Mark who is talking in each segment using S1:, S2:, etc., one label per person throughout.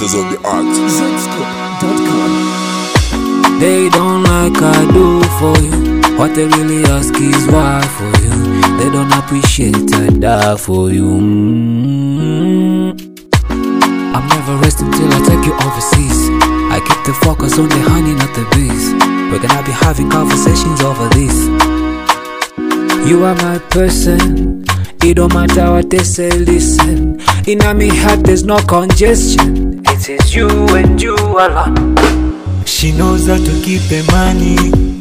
S1: masters of the art.
S2: Zscope.com. They don't like I do for you. What they really ask is why for you. They don't appreciate I die for you. I'm never resting till I take you overseas. I keep the focus on the honey, not the bees. We're gonna be having conversations over this. You are my person. It don't matter what they say, listen. In my heart there's no congestion. It is you and you alone.
S3: She knows how to keep the money.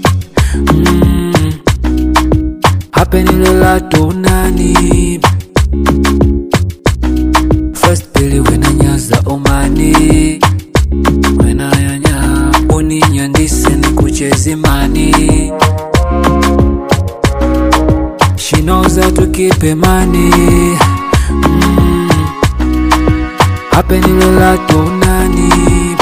S2: Hapenile to nani. First pili wena nyaza umani. Wena yanya uninya ndise ni kuchezi mani. She knows how to keep the money. Hapenile to nani.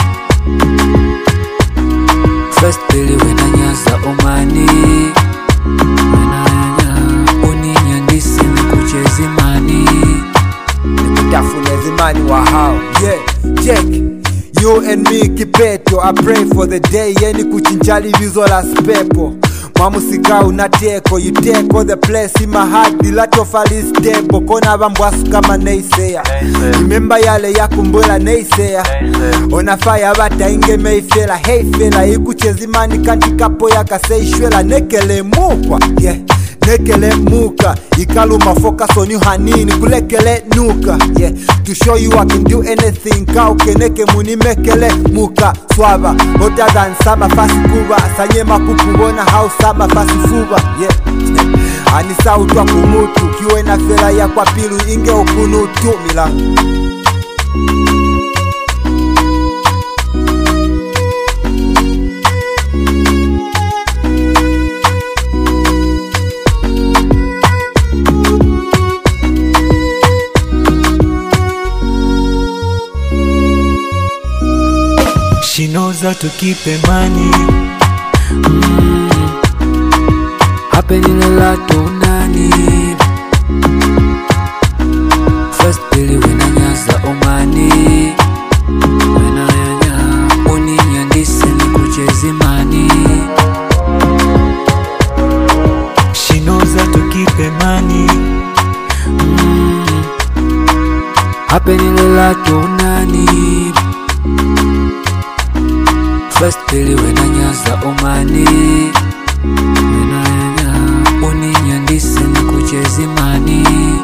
S2: First pili wena nyaza umani. Wena yanya uninya ndise ni kuchezi mani.
S4: Nikutafune zimani wa hao. Yeah, check. You and me kipeto. I pray for the day yeni kuchinjali vizo la spepo. Mamusika unateko. You take all the place in my heart. Dilato fali stable. Kona bambwasu kama neisea. Remember yale ya kumbula neisea. Ona fire bata inge meifela. Hey fela ikuchezimani kanti kapo yaka seishwela. Nekele mukwa. Yeah, nekele muka. Ikaluma focus on you hanini. Kulekele nuka. Yeah, to show you I can do anything. Kauke neke muni mekele muka. Swaba, hotter than summer fast kuba. Sanyema kukubona how summer fast fuba. Yeah, anisa utwa kumutu. Kiwe na fela ya kwa pilu inge okunutu mila.
S3: She knows how to keep the money.
S2: Hapenile to nani. First pili wena nyaza umani. Wena yanya uninya ndise ni kuchezi mani.
S3: She knows how to keep the money.
S2: Hapenile to nani. First pili wena nyaza umani. Wena yanya uninya ndise ni kuchezi mani.